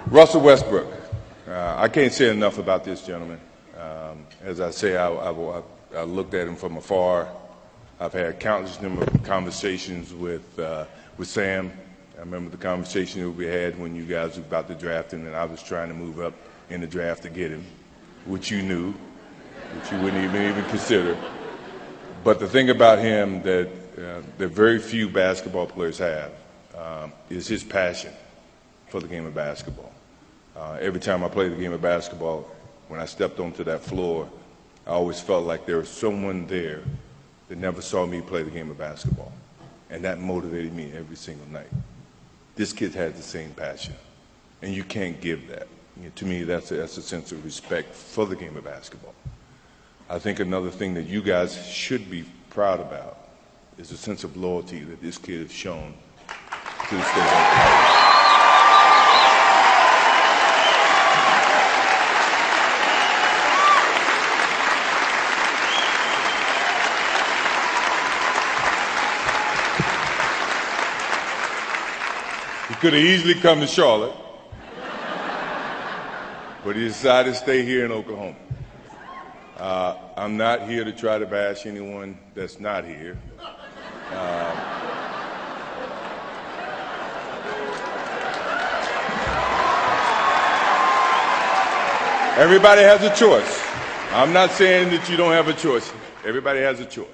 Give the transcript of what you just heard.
Russell Westbrook. I can't say enough about this gentleman. As I say, I looked at him from afar. I've had countless number of conversations with Sam. I remember the conversation that we had when you guys were about to draft him, and I was trying to move up in the draft to get him, which you knew, which you wouldn't even consider. But the thing about him that very few basketball players have is his passion for the game of basketball. Every time I played the game of basketball, when I stepped onto that floor, I always felt like there was someone there that never saw me play the game of basketball. And that motivated me every single night. This kid has the same passion, and you can't give that. To me, that's a sense of respect for the game of basketball. I think another thing that you guys should be proud about is the sense of loyalty that this kid has shown to the state of Oklahoma. He could have easily come to Charlotte, but he decided to stay here in Oklahoma. I'm not here to try to bash anyone that's not here. Everybody has a choice. I'm not saying that you don't have a choice. Everybody has a choice.